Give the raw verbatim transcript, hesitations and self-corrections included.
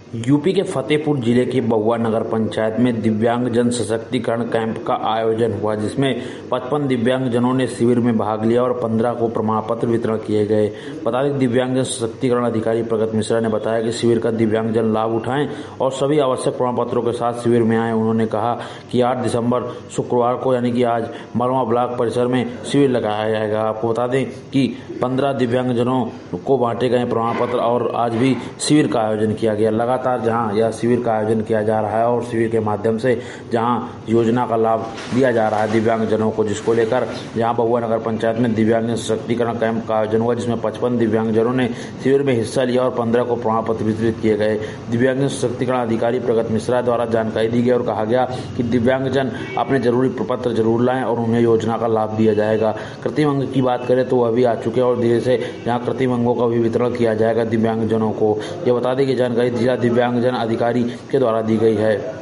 UP के फतेहपुर जिले की बहुआ नगर पंचायत में दिव्यांग जन सशक्तिकरण कैंप का आयोजन हुआ, जिसमें पचपन दिव्यांगजनों ने शिविर में भाग लिया और पंद्रह को प्रमाण पत्र वितरण किए गए। बता दें, दिव्यांगजन सशक्तिकरण अधिकारी प्रगत मिश्रा ने बताया कि शिविर का दिव्यांगजन लाभ उठाएं और सभी आवश्यक प्रमाण पत्रों के साथ शिविर में आए। उन्होंने कहा कि आठ दिसंबर शुक्रवार को यानी कि आज मलवा ब्लॉक परिसर में शिविर लगाया जाएगा। आपको बता दें कि पंद्रह दिव्यांगजनों को बांटे गए प्रमाण पत्र और आज भी शिविर का आयोजन किया गया। लगातार जहां यह शिविर का आयोजन किया जा रहा है और शिविर के माध्यम से जहां योजना का लाभ दिया जा रहा है दिव्यांगजनों को, जिसको लेकर यहां बहुआ नगर पंचायत में दिव्यांग सशक्तिकरण कैंप का आयोजन हुआ, जिसमें पचपन दिव्यांगजनों ने शिविर में हिस्सा लिया और पंद्रह को प्रमाण पत्र वितरित किए गए। दिव्यांग सशक्तिकरण अधिकारी प्रगत मिश्रा द्वारा जानकारी दी गई और कहा गया कि दिव्यांगजन अपने जरूरी प्रपत्र जरूर लाएं और उन्हें योजना का लाभ दिया जाएगा। कृत्रिम अंग की बात करें तो वह भी आ चुके हैं और धीरे से यहाँ कृत्रिम अंगों का भी वितरण किया जाएगा दिव्यांगजनों को। ये बता दें कि जानकारी जिला दिव्यांगजन अधिकारी के द्वारा दी गई है।